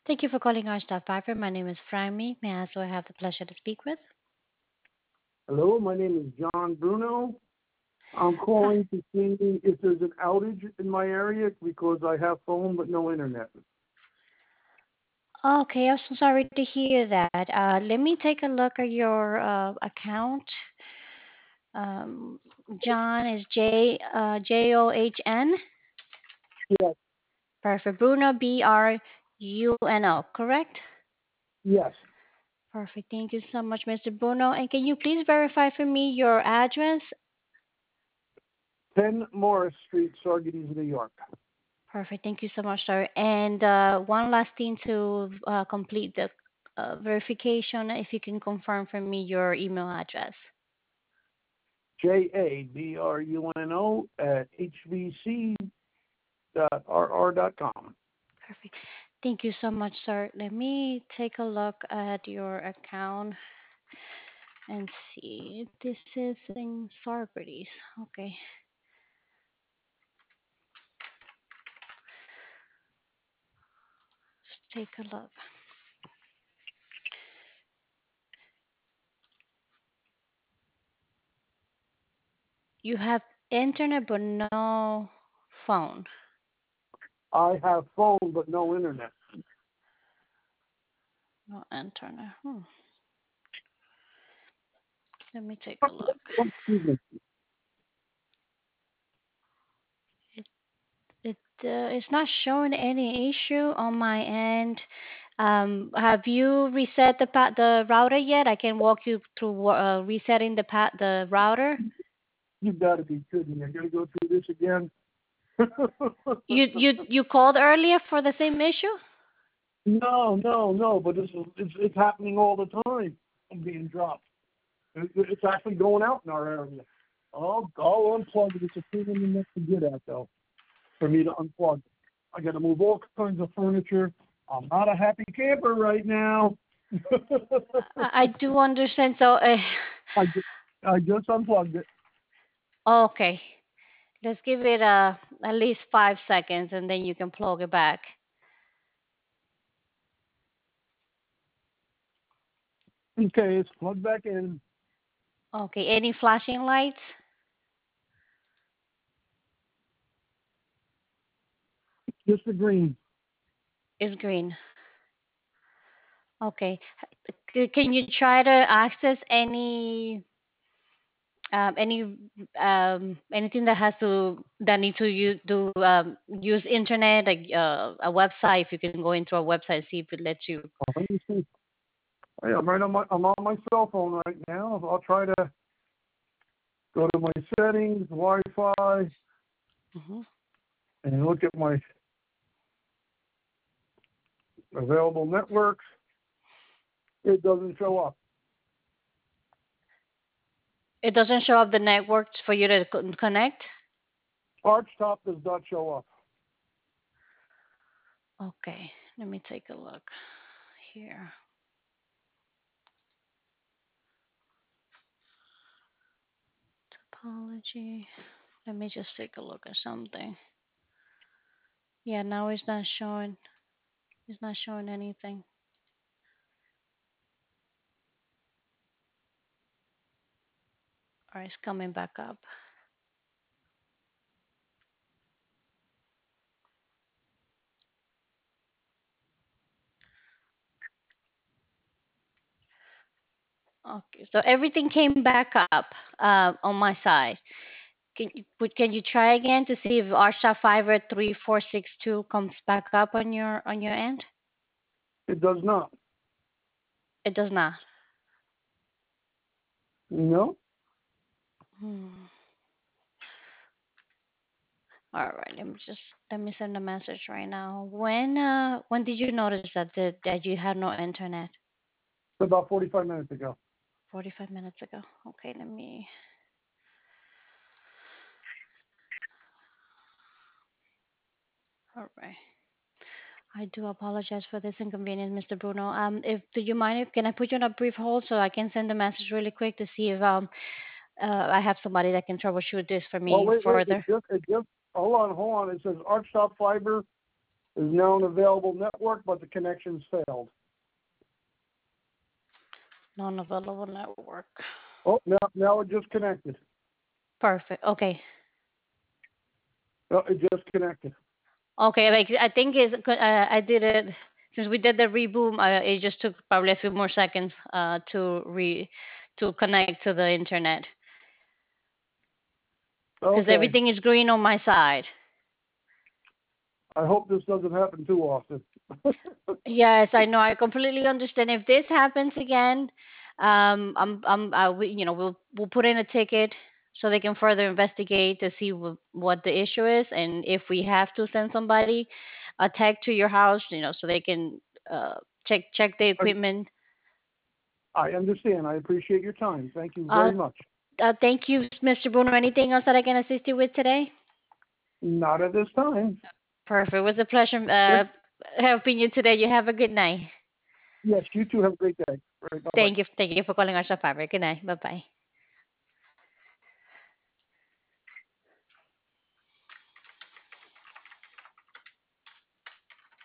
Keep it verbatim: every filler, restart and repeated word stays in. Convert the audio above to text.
Thank you for calling our staff Piper. My name is Frammy. May I ask who I have the pleasure to speak with? Hello, my name is John Bruno. I'm Hi. calling to see if there's an outage in my area because I have phone but no internet. Okay, I'm so sorry to hear that. Uh, let me take a look at your uh, account. Um, John is J uh, J O H N. Yes, Perfect. Bruno B R U N O. Correct. yes. Perfect. Thank you so much, mister Bruno. And can you please verify for me your address? ten Morris Street, Saugerties, New York. Perfect. Thank you so much, sir. And uh, one last thing to uh, complete the uh, verification, if you can confirm for me your email address. J A B R U N O at H V C dot R R dot com. Perfect. Thank you so much, sir. Let me take a look at your account and see. This is in Socrates. Okay. Let's take a look. You have internet but no phone. I have phone but no internet. No internet. Hmm. Let me take a look. Excuse me. It it uh, it's not showing any issue on my end. Um, have you reset the pa- the router yet? I can walk you through uh, resetting the pa- the router. You gotta be kidding me. I gotta go through this again. You you you called earlier for the same issue? no, no, no, but this is it's, it's happening all the time. I'm being dropped. It- It's actually going out in our area. I'll, I'll unplug it. It's a pain in the neck to get at, though, for me to unplug. I got to move all kinds of furniture. I'm not a happy camper right now. I, I do understand. So, uh, I, just, I just unplugged it. okay, let's give it uh, at least five seconds, and then you can plug it back. Okay, it's plugged back in. Okay. Any flashing lights? Just the green. Is green. Okay. C- Can you try to access any um, any um, anything that has to that need to use do um, use internet like uh, a website? If you can go into a website, see if it lets you. Oh, let me see. Hey, I'm right on my I'm on my cell phone right now. I'll try to go to my settings, Wi-Fi, Hmm. and look at my available networks. It doesn't show up. It doesn't show up the network for you to co- connect. Archtop does not show up. Okay, let me take a look here. Topology. Let me just take a look at something. Yeah, now it's not showing. It's not showing anything. All right, it's coming back up. Okay, so everything came back up uh, on my side. Can you would- can you try again to see if RSHA fiber three four six two comes back up on your on your end? It does not. It does not. No. Hmm. All right, let me just let me send a message right now. When uh when did you notice that the, that you had no internet? About forty-five minutes ago. forty-five minutes ago. Okay, let me. All right. I do apologize for this inconvenience, mister Bruno. Um, if do you mind if can I put you on a brief hold so I can send a message really quick to see if um uh I have somebody that can troubleshoot this for Oh, me wait, wait. It further. just, it just, hold on, hold on. It says Archtop Fiber There's now an available network, but the connection's failed. Non-available network. Oh, now, now it just connected. Perfect. Okay. Oh, it just connected. Okay. Like I think is uh, I did it since we did the reboot. Uh, it just took probably a few more seconds uh, to re to connect to the internet because Okay. everything is green on my side. I hope this doesn't happen too often. Yes, I know. I completely understand. If this happens again, um, I'm, I'm, I, we, you know, we'll, we'll put in a ticket so they can further investigate to see wh- what the issue is, and if we have to send somebody a tech to your house, you know, so they can uh, check check the I, equipment. I understand. I appreciate your time. Thank you Uh, very much. uh, thank you, mister Bruno. Anything else that I can assist you with today? Not at this time. Perfect. It was a pleasure Yes, uh, helping you today. You have a good night. yes, you too have a great day. All right, bye-bye. Thank you. Thank you for calling our Fabric. Good night. Bye bye.